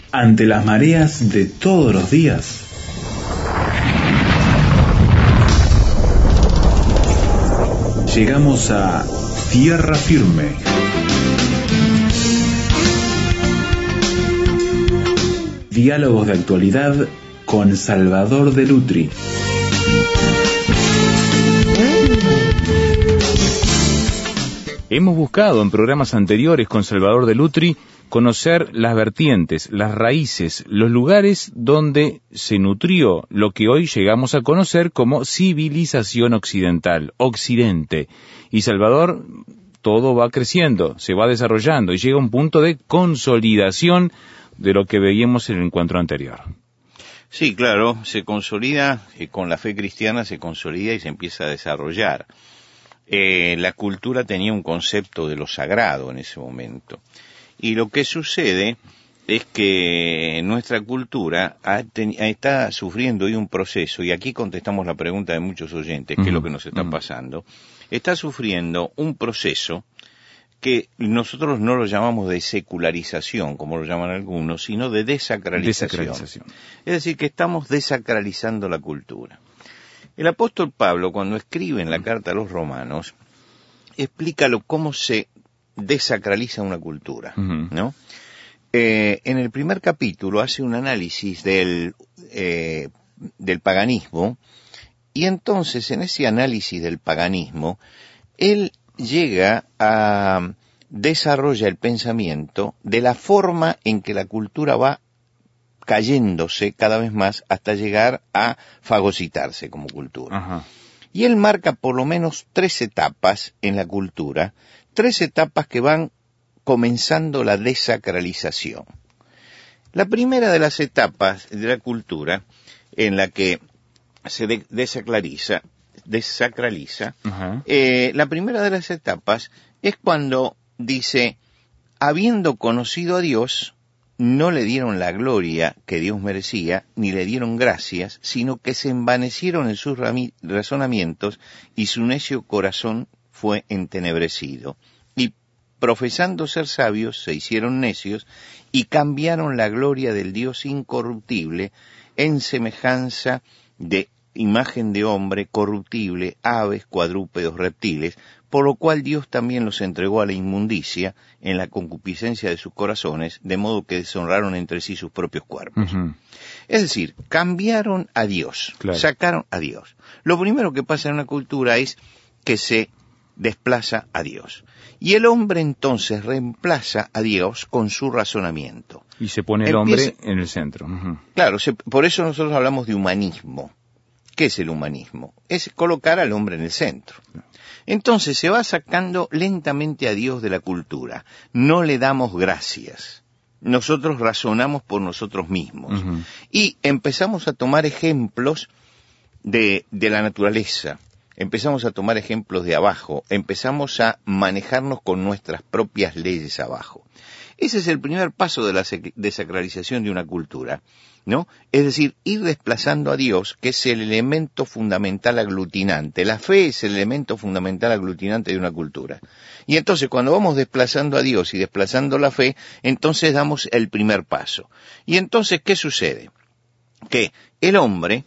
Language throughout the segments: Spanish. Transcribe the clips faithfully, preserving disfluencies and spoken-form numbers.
Ante las mareas de todos los días, llegamos a tierra firme. Diálogos de actualidad con Salvador de Lutri. Hemos buscado en programas anteriores con Salvador de Lutri conocer las vertientes, las raíces, los lugares donde se nutrió lo que hoy llegamos a conocer como civilización occidental, Occidente. Y Salvador, todo va creciendo, se va desarrollando y llega a un punto de consolidación de lo que veíamos en el encuentro anterior. Sí, claro, se consolida, eh, con la fe cristiana se consolida y se empieza a desarrollar. Eh, la cultura tenía un concepto de lo sagrado en ese momento. Y lo que sucede es que nuestra cultura ha ten, está sufriendo hoy un proceso, y aquí contestamos la pregunta de muchos oyentes, ¿qué mm, es lo que nos está mm. pasando? Está sufriendo un proceso que nosotros no lo llamamos de secularización, como lo llaman algunos, sino de desacralización. desacralización. Es decir, que estamos desacralizando la cultura. El apóstol Pablo, cuando escribe en la carta a los romanos, explica lo, cómo se desacraliza una cultura, uh-huh. ¿no? Eh, en el primer capítulo hace un análisis del, eh, del paganismo, y entonces en ese análisis del paganismo, él llega a desarrolla el pensamiento de la forma en que la cultura va cayéndose cada vez más hasta llegar a fagocitarse como cultura. Ajá. Y él marca por lo menos tres etapas en la cultura, tres etapas que van comenzando la desacralización. La primera de las etapas de la cultura en la que se de- desacraliza, desacraliza, eh, la primera de las etapas es cuando dice, habiendo conocido a Dios, no le dieron la gloria que Dios merecía, ni le dieron gracias, sino que se envanecieron en sus rami- razonamientos, y su necio corazón fue entenebrecido. Y profesando ser sabios, se hicieron necios, y cambiaron la gloria del Dios incorruptible en semejanza de imagen de hombre corruptible, aves, cuadrúpedos, reptiles, por lo cual Dios también los entregó a la inmundicia en la concupiscencia de sus corazones, de modo que deshonraron entre sí sus propios cuerpos. Uh-huh. Es decir, cambiaron a Dios, claro. sacaron a Dios. Lo primero que pasa en una cultura es que se desplaza a Dios. Y el hombre entonces reemplaza a Dios con su razonamiento. Y se pone el Empieza, hombre en el centro. Uh-huh. Claro, se, por eso nosotros hablamos de humanismo. ¿Qué es el humanismo? Es colocar al hombre en el centro. Entonces se va sacando lentamente a Dios de la cultura. No le damos gracias. Nosotros razonamos por nosotros mismos. Uh-huh. Y empezamos a tomar ejemplos de, de la naturaleza. Empezamos a tomar ejemplos de abajo. Empezamos a manejarnos con nuestras propias leyes abajo. Ese es el primer paso de la desacralización de una cultura, ¿no? Es decir, ir desplazando a Dios, que es el elemento fundamental aglutinante. La fe es el elemento fundamental aglutinante de una cultura. Y entonces, cuando vamos desplazando a Dios y desplazando la fe, entonces damos el primer paso. Y entonces, ¿qué sucede? Que el hombre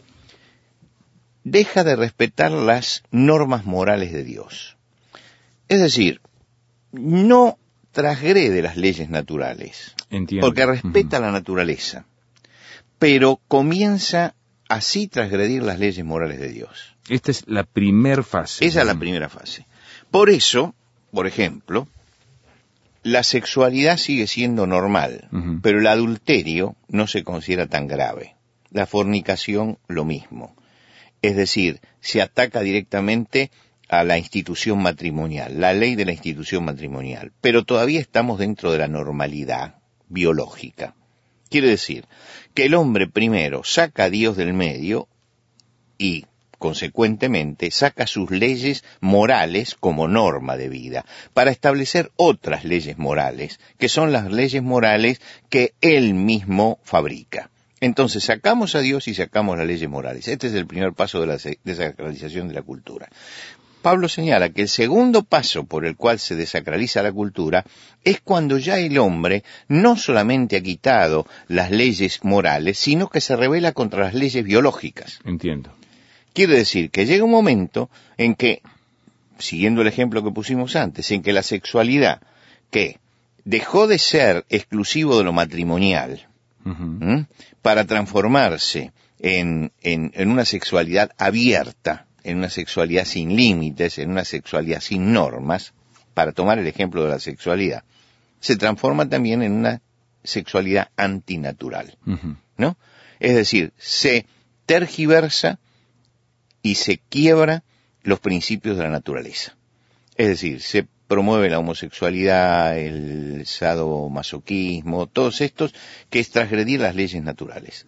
deja de respetar las normas morales de Dios. Es decir, no transgrede las leyes naturales, Entiendo. porque respeta uh-huh. la naturaleza, pero comienza así transgredir las leyes morales de Dios. Esta es la primera fase. Esa uh-huh. es la primera fase. Por eso, por ejemplo, la sexualidad sigue siendo normal, uh-huh. pero el adulterio no se considera tan grave. La fornicación, lo mismo. Es decir, se ataca directamente a la institución matrimonial, la ley de la institución matrimonial, pero todavía estamos dentro de la normalidad biológica. Quiere decir que el hombre primero saca a Dios del medio y, consecuentemente, saca sus leyes morales como norma de vida, para establecer otras leyes morales, que son las leyes morales que él mismo fabrica. Entonces sacamos a Dios y sacamos las leyes morales. Este es el primer paso de la desacralización de la cultura. Pablo señala que el segundo paso por el cual se desacraliza la cultura es cuando ya el hombre no solamente ha quitado las leyes morales, sino que se rebela contra las leyes biológicas. Entiendo. Quiere decir que llega un momento en que, siguiendo el ejemplo que pusimos antes, en que la sexualidad, que dejó de ser exclusivo de lo matrimonial, uh-huh. ¿m? para transformarse en, en, en una sexualidad abierta, en una sexualidad sin límites, en una sexualidad sin normas, para tomar el ejemplo de la sexualidad, se transforma también en una sexualidad antinatural, uh-huh. ¿no? Es decir, se tergiversa y se quiebra los principios de la naturaleza. Es decir, se promueve la homosexualidad, el sadomasoquismo, todos estos, que es transgredir las leyes naturales.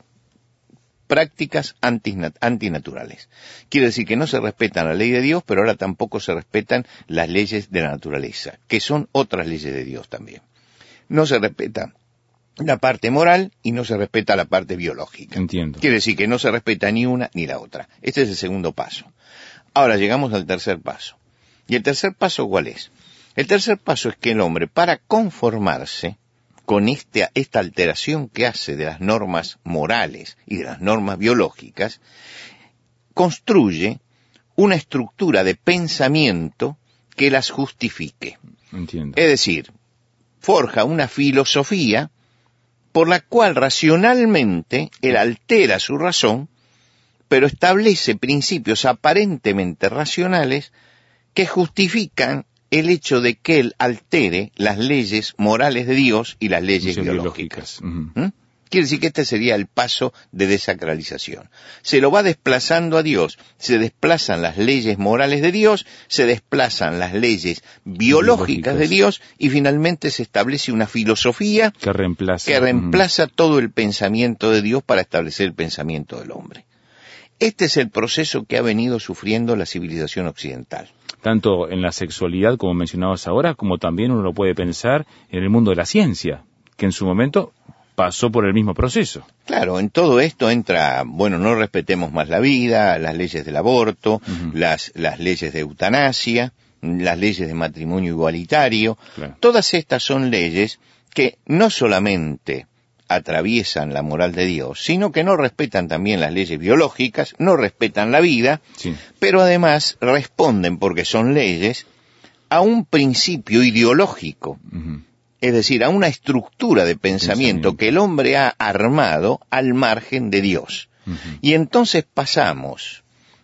Prácticas antinaturales. Quiere decir que no se respetan la ley de Dios, pero ahora tampoco se respetan las leyes de la naturaleza, que son otras leyes de Dios también. No se respeta la parte moral y no se respeta la parte biológica. Entiendo. Quiere decir que no se respeta ni una ni la otra. Este es el segundo paso. Ahora llegamos al tercer paso. ¿Y el tercer paso cuál es? El tercer paso es que el hombre, para conformarse con este, esta alteración que hace de las normas morales y de las normas biológicas, construye una estructura de pensamiento que las justifique. Entiendo. Es decir, forja una filosofía por la cual racionalmente él altera su razón, pero establece principios aparentemente racionales que justifican el hecho de que él altere las leyes morales de Dios y las leyes biológicas. biológicas. Uh-huh. ¿Mm? Quiere decir que este sería el paso de desacralización. Se lo va desplazando a Dios, se desplazan las leyes morales de Dios, se desplazan las leyes biológicas, biológicas. de Dios, y finalmente se establece una filosofía que reemplaza, que reemplaza uh-huh. todo el pensamiento de Dios para establecer el pensamiento del hombre. Este es el proceso que ha venido sufriendo la civilización occidental. Tanto en la sexualidad, como mencionabas ahora, como también uno lo puede pensar en el mundo de la ciencia, que en su momento pasó por el mismo proceso. Claro, en todo esto entra, bueno, no respetemos más la vida, las leyes del aborto, uh-huh. las, las leyes de eutanasia, las leyes de matrimonio igualitario. Claro. Todas estas son leyes que no solamente atraviesan la moral de Dios, sino que no respetan también las leyes biológicas, no respetan la vida, sí. pero además responden, porque son leyes, a un principio ideológico, uh-huh. es decir, a una estructura de pensamiento, pensamiento que el hombre ha armado al margen de Dios. Uh-huh. Y entonces pasamos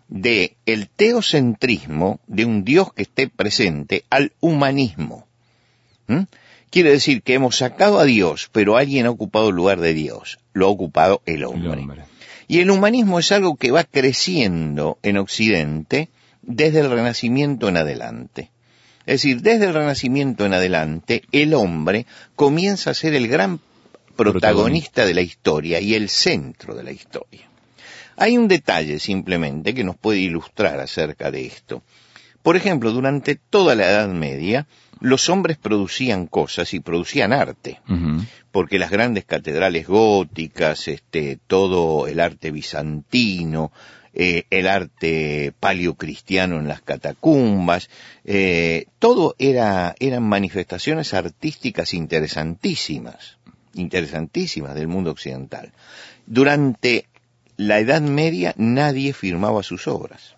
de el teocentrismo, de un Dios que esté presente, al humanismo. ¿Mm? Quiere decir que hemos sacado a Dios, pero alguien ha ocupado el lugar de Dios. Lo ha ocupado el hombre. el hombre. Y el humanismo es algo que va creciendo en Occidente desde el Renacimiento en adelante. Es decir, desde el Renacimiento en adelante, el hombre comienza a ser el gran protagonista de la historia y el centro de la historia. Hay un detalle simplemente que nos puede ilustrar acerca de esto. Por ejemplo, durante toda la Edad Media, los hombres producían cosas y producían arte, uh-huh. porque las grandes catedrales góticas, este, todo el arte bizantino, eh, el arte paleocristiano en las catacumbas, eh, todo era, eran manifestaciones artísticas interesantísimas, interesantísimas del mundo occidental. Durante la Edad Media nadie firmaba sus obras.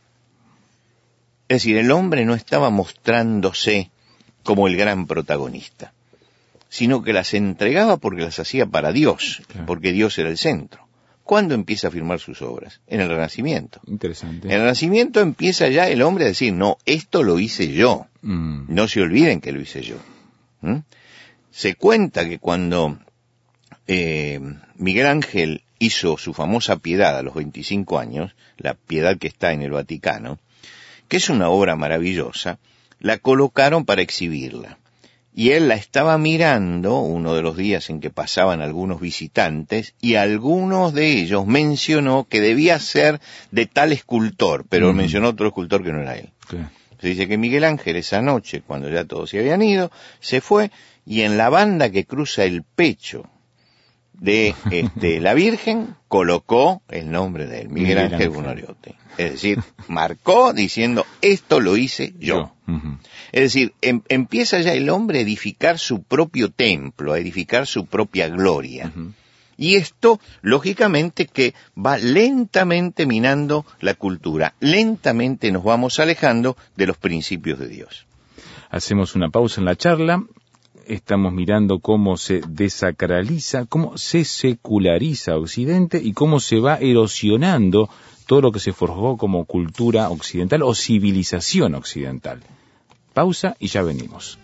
Es decir, el hombre no estaba mostrándose como el gran protagonista, sino que las entregaba porque las hacía para Dios, claro. porque Dios era el centro. ¿Cuándo empieza a firmar sus obras? En el Renacimiento. Interesante. En el Renacimiento empieza ya el hombre a decir, no, esto lo hice yo. Mm. No se olviden que lo hice yo. ¿Mm? Se cuenta que cuando eh, Miguel Ángel hizo su famosa Piedad a los veinticinco años, la Piedad que está en el Vaticano, que es una obra maravillosa, la colocaron para exhibirla. Y él la estaba mirando uno de los días en que pasaban algunos visitantes, y algunos de ellos mencionó que debía ser de tal escultor, pero mm. mencionó otro escultor que no era él. Okay. Se dice que Miguel Ángel esa noche, cuando ya todos se habían ido, se fue, y en la banda que cruza el pecho de este, la Virgen, colocó el nombre de él, Miguel, Miguel Ángel Bunariotti. Es decir, marcó diciendo, esto lo hice yo. yo. Uh-huh. Es decir, em, empieza ya el hombre a edificar su propio templo, a edificar su propia gloria. Uh-huh. Y esto, lógicamente, que va lentamente minando la cultura. Lentamente nos vamos alejando de los principios de Dios. Hacemos una pausa en la charla. Estamos mirando cómo se desacraliza, cómo se seculariza Occidente y cómo se va erosionando todo lo que se forjó como cultura occidental o civilización occidental. Pausa y ya venimos.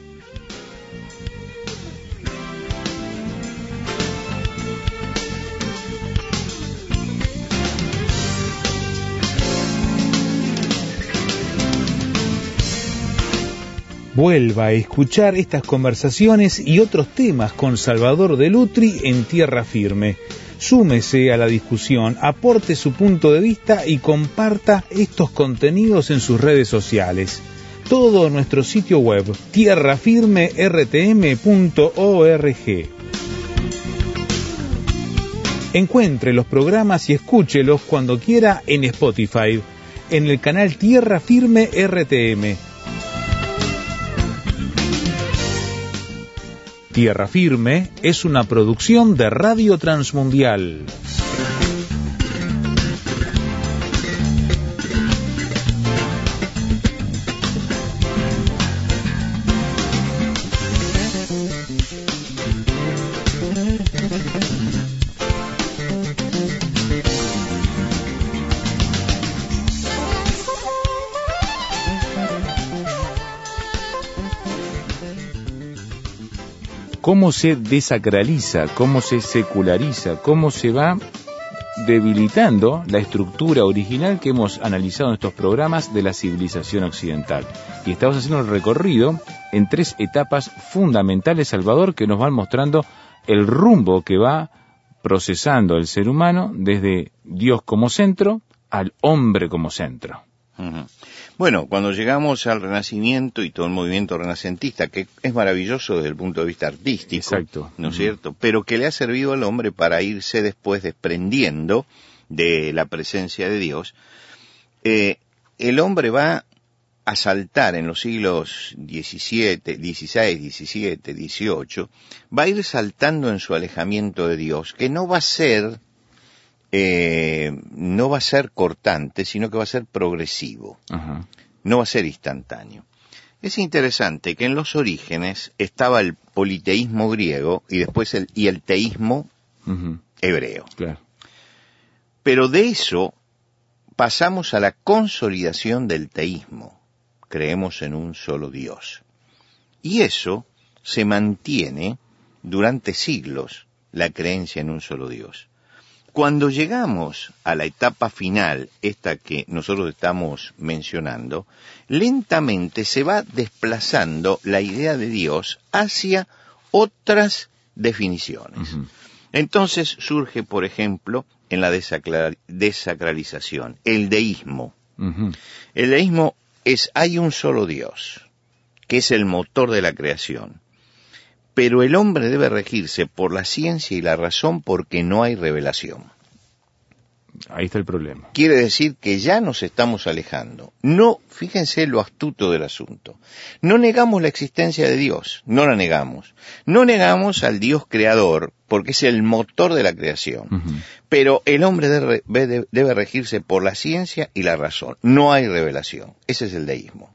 Vuelva a escuchar estas conversaciones y otros temas con Salvador de Lutri en Tierra Firme. Súmese a la discusión, aporte su punto de vista y comparta estos contenidos en sus redes sociales. Todo en nuestro sitio web, tierra firme r t m punto org. Encuentre los programas y escúchelos cuando quiera en Spotify, en el canal Tierra Firme R T M. Tierra Firme es una producción de Radio Transmundial. Cómo se desacraliza, cómo se seculariza, cómo se va debilitando la estructura original que hemos analizado en estos programas de la civilización occidental. Y estamos haciendo el recorrido en tres etapas fundamentales, Salvador, que nos van mostrando el rumbo que va procesando el ser humano desde Dios como centro al hombre como centro. Uh-huh. Bueno, cuando llegamos al Renacimiento y todo el movimiento renacentista, que es maravilloso desde el punto de vista artístico, exacto, ¿no es uh-huh. cierto? Pero que le ha servido al hombre para irse después desprendiendo de la presencia de Dios, eh, el hombre va a saltar en los siglos diecisiete, dieciséis, diecisiete, dieciocho, va a ir saltando en su alejamiento de Dios, que no va a ser... Eh, no va a ser cortante, sino que va a ser progresivo. Uh-huh. No va a ser instantáneo. Es interesante que en los orígenes estaba el politeísmo griego y después el, y el teísmo uh-huh. hebreo. Claro. Pero de eso pasamos a la consolidación del teísmo. Creemos en un solo Dios. Y eso se mantiene durante siglos, la creencia en un solo Dios. Cuando llegamos a la etapa final, esta que nosotros estamos mencionando, lentamente se va desplazando la idea de Dios hacia otras definiciones. Uh-huh. Entonces surge, por ejemplo, en la desacra- desacralización, el deísmo. Uh-huh. El deísmo es, hay un solo Dios, que es el motor de la creación. Pero el hombre debe regirse por la ciencia y la razón porque no hay revelación. Ahí está el problema. Quiere decir que ya nos estamos alejando. No, fíjense lo astuto del asunto. No negamos la existencia de Dios, no la negamos. No negamos al Dios creador porque es el motor de la creación. Uh-huh. Pero el hombre debe, debe, debe regirse por la ciencia y la razón. No hay revelación. Ese es el deísmo.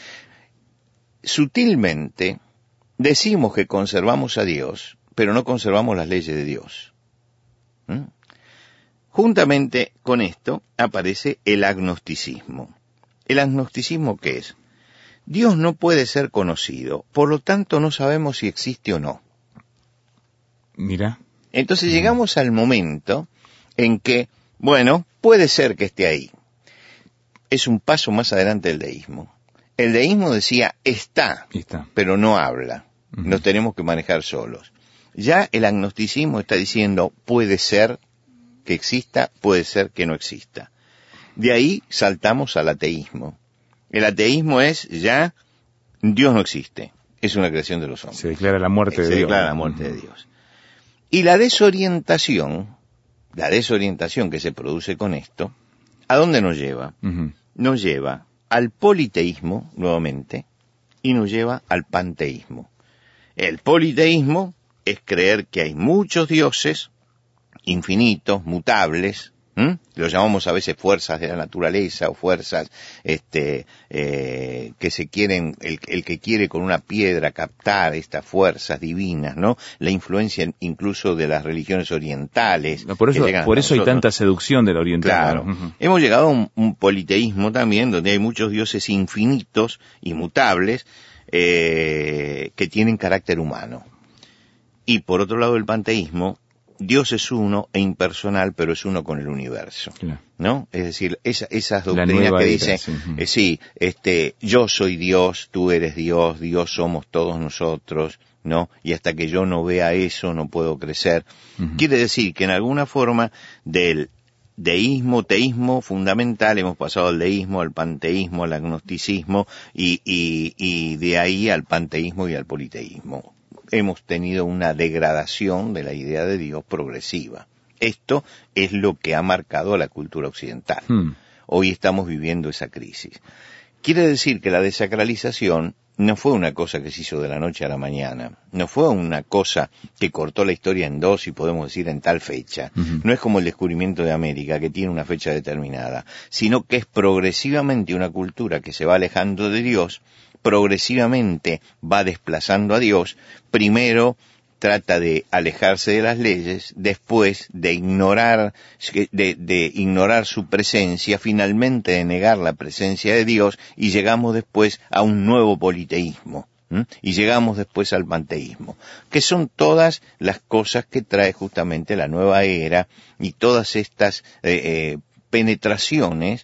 Sutilmente... decimos que conservamos a Dios, pero no conservamos las leyes de Dios. ¿Mm? Juntamente con esto aparece el agnosticismo. ¿El agnosticismo qué es? Dios no puede ser conocido, por lo tanto no sabemos si existe o no. Mira. Entonces llegamos al momento en que, bueno, puede ser que esté ahí. Es un paso más adelante del deísmo. El deísmo decía, está, está. pero no habla. Uh-huh. Nos tenemos que manejar solos. Ya el agnosticismo está diciendo, puede ser que exista, puede ser que no exista. De ahí saltamos al ateísmo. El ateísmo es ya, Dios no existe, es una creación de los hombres. Se declara la muerte Se de Dios. Se declara la muerte uh-huh. de Dios. Y la desorientación, la desorientación que se produce con esto, ¿a dónde nos lleva? Uh-huh. Nos lleva al politeísmo, nuevamente, y nos lleva al panteísmo. El politeísmo es creer que hay muchos dioses, infinitos, mutables, ¿Mm? Lo llamamos a veces fuerzas de la naturaleza o fuerzas este, eh, que se quieren, el, el que quiere con una piedra captar estas fuerzas divinas, ¿no? La influencia incluso de las religiones orientales. No, por eso, por eso hay tanta seducción del oriental. Claro. Uh-huh. Hemos llegado a un, un politeísmo también, donde hay muchos dioses infinitos, inmutables, eh, que tienen carácter humano. Y por otro lado el panteísmo, Dios es uno e impersonal, pero es uno con el universo, claro. ¿No? Es decir, esa, esas doctrinas que dicen, sí. Eh, sí, este, yo soy Dios, tú eres Dios, Dios somos todos nosotros, ¿no? Y hasta que yo no vea eso no puedo crecer. Uh-huh. Quiere decir que en alguna forma del deísmo, teísmo fundamental hemos pasado al deísmo, al panteísmo, al agnosticismo y, y, y de ahí al panteísmo y al politeísmo. Hemos tenido una degradación de la idea de Dios progresiva. Esto es lo que ha marcado a la cultura occidental. Hmm. Hoy estamos viviendo esa crisis. Quiere decir que la desacralización no fue una cosa que se hizo de la noche a la mañana, no fue una cosa que cortó la historia en dos y podemos decir en tal fecha. Uh-huh. No es como el descubrimiento de América, que tiene una fecha determinada, sino que es progresivamente una cultura que se va alejando de Dios, progresivamente va desplazando a Dios, primero trata de alejarse de las leyes, después de ignorar, de, de ignorar su presencia, finalmente de negar la presencia de Dios, y llegamos después a un nuevo politeísmo, ¿m? Y llegamos después al panteísmo, que son todas las cosas que trae justamente la nueva era y todas estas eh, eh, penetraciones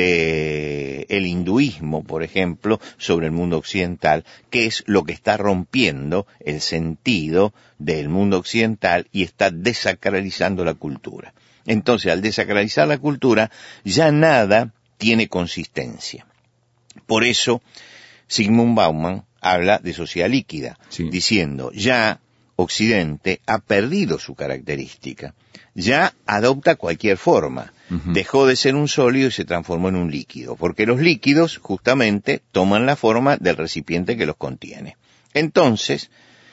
de el hinduismo, por ejemplo, sobre el mundo occidental, que es lo que está rompiendo el sentido del mundo occidental y está desacralizando la cultura. Entonces, al desacralizar la cultura, ya nada tiene consistencia. Por eso, Zygmunt Bauman habla de sociedad líquida, sí. diciendo, ya Occidente ha perdido su característica, ya adopta cualquier forma. Uh-huh. Dejó de ser un sólido y se transformó en un líquido, porque los líquidos justamente toman la forma del recipiente que los contiene. Entonces,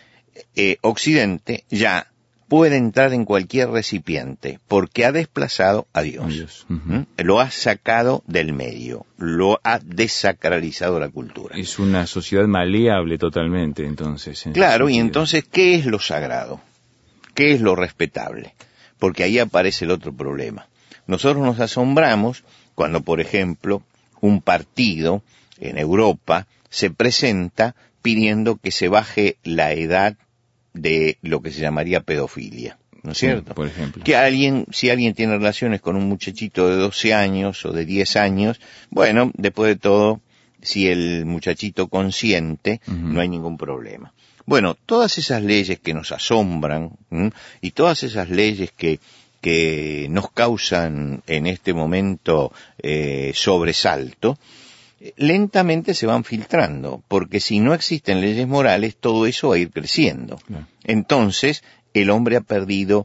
eh, Occidente ya puede entrar en cualquier recipiente, porque ha desplazado a Dios. Dios. Uh-huh. ¿Mm? Lo ha sacado del medio, lo ha desacralizado la cultura. Es una sociedad maleable totalmente, entonces. En claro, y entonces, ¿qué es lo sagrado? ¿Qué es lo respetable? Porque ahí aparece el otro problema. Nosotros nos asombramos cuando, por ejemplo, un partido en Europa se presenta pidiendo que se baje la edad de lo que se llamaría pedofilia, ¿no es cierto? Sí, por ejemplo. Que alguien, si alguien tiene relaciones con un muchachito de doce años o de diez años, bueno, después de todo, si el muchachito consiente, uh-huh. no hay ningún problema. Bueno, todas esas leyes que nos asombran, ¿m? y todas esas leyes que que nos causan en este momento eh, sobresalto, lentamente se van filtrando, porque si no existen leyes morales, todo eso va a ir creciendo. No. Entonces, el hombre ha perdido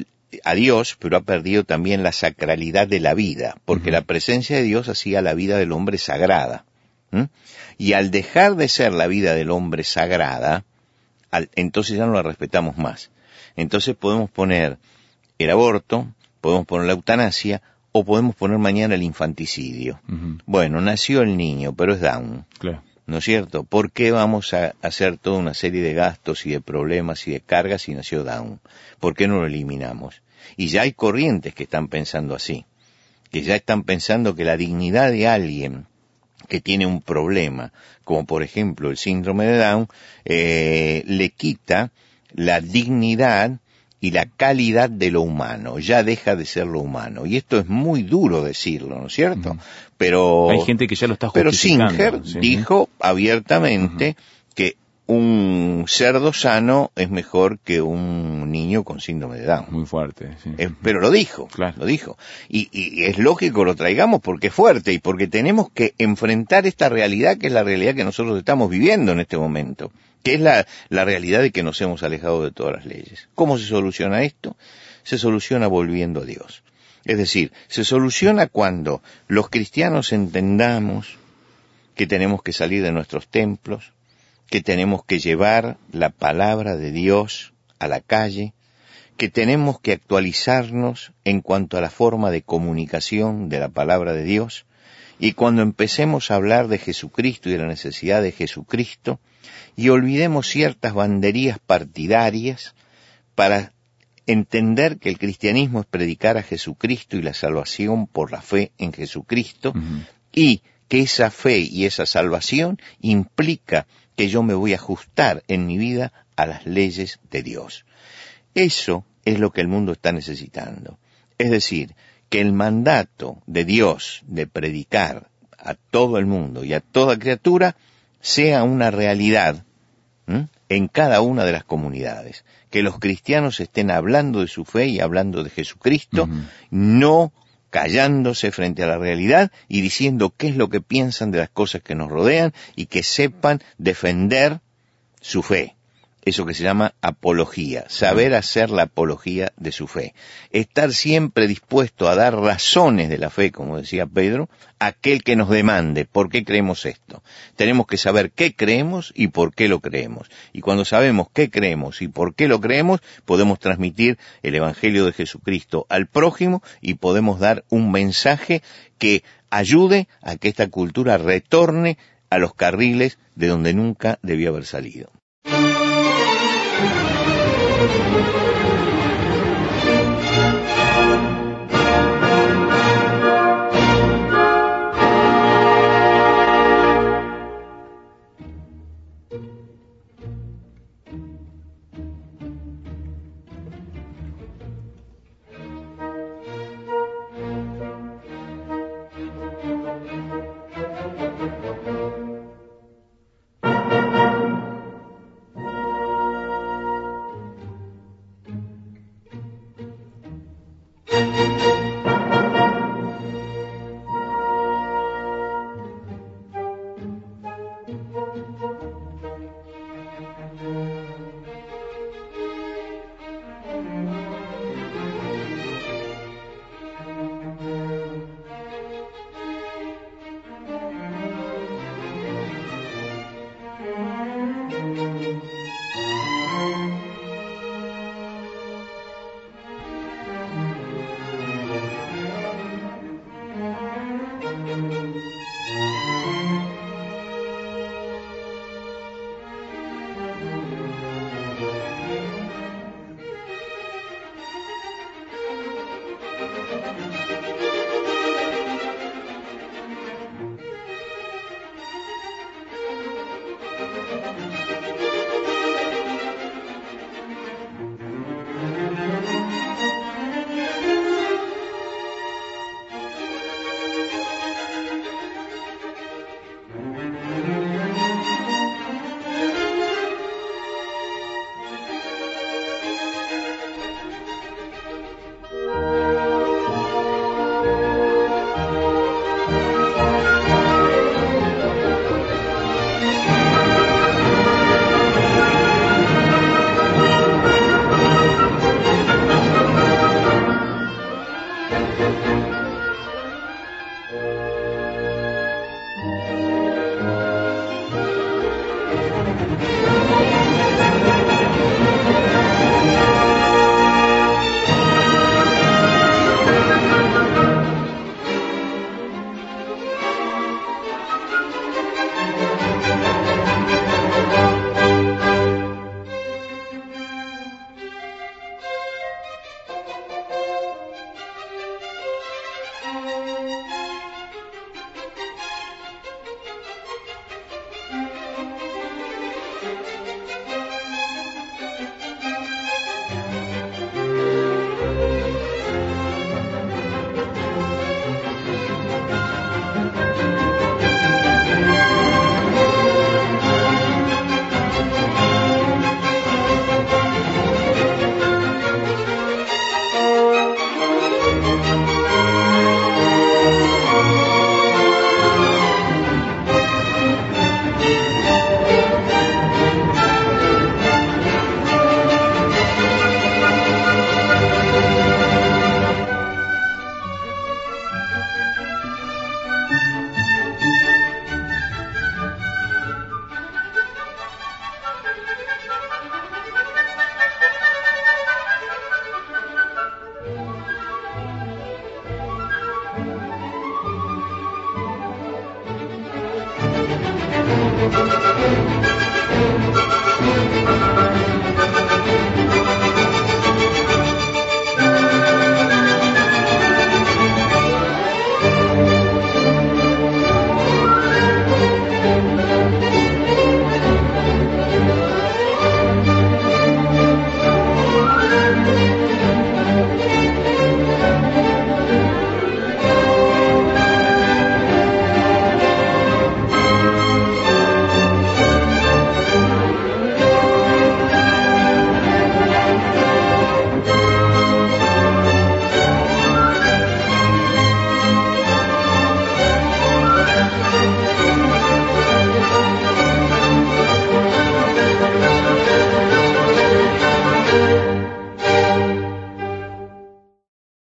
a Dios, pero ha perdido también la sacralidad de la vida, porque uh-huh. la presencia de Dios hacía la vida del hombre sagrada. ¿Mm? Y al dejar de ser la vida del hombre sagrada, al, entonces ya no la respetamos más. Entonces podemos poner el aborto, podemos poner la eutanasia, o podemos poner mañana el infanticidio. Uh-huh. Bueno, nació el niño, pero es Down. Claro. ¿No es cierto? ¿Por qué vamos a hacer toda una serie de gastos y de problemas y de cargas si nació Down? ¿Por qué no lo eliminamos? Y ya hay corrientes que están pensando así, que ya están pensando que la dignidad de alguien que tiene un problema, como por ejemplo el síndrome de Down, eh, le quita la dignidad y la calidad de lo humano, ya deja de ser lo humano. Y esto es muy duro decirlo, ¿no es cierto? Uh-huh. Pero hay gente que ya lo está justificando. Pero Singer ¿sí? dijo abiertamente uh-huh. que un cerdo sano es mejor que un un niño con síndrome de Down. Muy fuerte, sí. Eh, pero lo dijo, Claro. lo dijo. Y, y es lógico que lo traigamos porque es fuerte y porque tenemos que enfrentar esta realidad que es la realidad que nosotros estamos viviendo en este momento, que es la, la realidad de que nos hemos alejado de todas las leyes. ¿Cómo se soluciona esto? Se soluciona volviendo a Dios. Es decir, se soluciona cuando los cristianos entendamos que tenemos que salir de nuestros templos, que tenemos que llevar la palabra de Dios a la calle, que tenemos que actualizarnos en cuanto a la forma de comunicación de la palabra de Dios, y cuando empecemos a hablar de Jesucristo y de la necesidad de Jesucristo, y olvidemos ciertas banderías partidarias para entender que el cristianismo es predicar a Jesucristo y la salvación por la fe en Jesucristo, uh-huh. y que esa fe y esa salvación implica que yo me voy a ajustar en mi vida a las leyes de Dios. Eso es lo que el mundo está necesitando. Es decir, que el mandato de Dios de predicar a todo el mundo y a toda criatura sea una realidad ¿m? en cada una de las comunidades. Que los cristianos estén hablando de su fe y hablando de Jesucristo, uh-huh. no callándose frente a la realidad y diciendo qué es lo que piensan de las cosas que nos rodean y que sepan defender su fe. Eso que se llama apología, saber hacer la apología de su fe. Estar siempre dispuesto a dar razones de la fe, como decía Pedro, a aquel que nos demande por qué creemos esto. Tenemos que saber qué creemos y por qué lo creemos. Y cuando sabemos qué creemos y por qué lo creemos, podemos transmitir el Evangelio de Jesucristo al prójimo y podemos dar un mensaje que ayude a que esta cultura retorne a los carriles de donde nunca debió haber salido.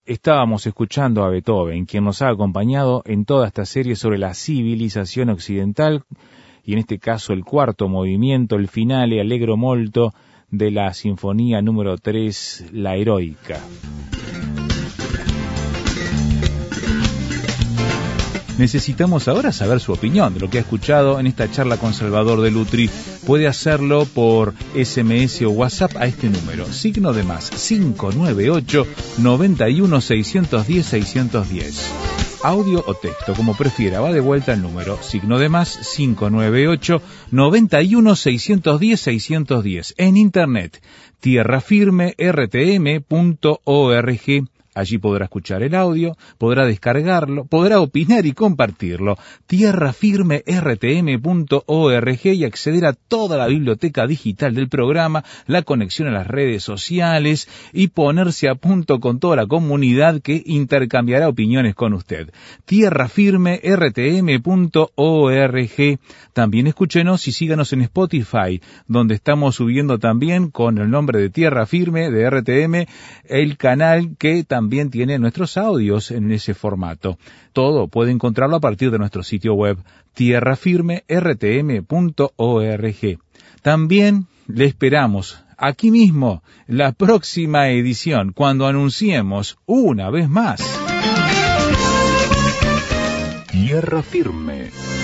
Estábamos escuchando a Beethoven, quien nos ha acompañado en toda esta serie sobre la civilización occidental, y en este caso el cuarto movimiento, el finale allegro molto de la sinfonía número tres, la heroica. Necesitamos ahora saber su opinión de lo que ha escuchado en esta charla con Salvador de Lutri. Puede hacerlo por ese eme ese o WhatsApp a este número, signo de más, cinco nueve ocho, nueve uno, seis uno cero, seis uno cero. Audio o texto, como prefiera, va de vuelta el número, signo de más, cinco nueve ocho, nueve uno, seis uno cero, seis uno cero. En internet, tierra firme r t m punto org. Allí podrá escuchar el audio, podrá descargarlo, podrá opinar y compartirlo. tierra firme r t m punto org y acceder a toda la biblioteca digital del programa, la conexión a las redes sociales y ponerse a punto con toda la comunidad que intercambiará opiniones con usted. tierra firme r t m punto org. También escúchenos y síganos en Spotify, donde estamos subiendo también con el nombre de Tierra Firme de R T M, el canal que también También tiene nuestros audios en ese formato. Todo puede encontrarlo a partir de nuestro sitio web, tierra firme r t m punto org. También le esperamos aquí mismo la próxima edición, cuando anunciemos una vez más Tierra Firme.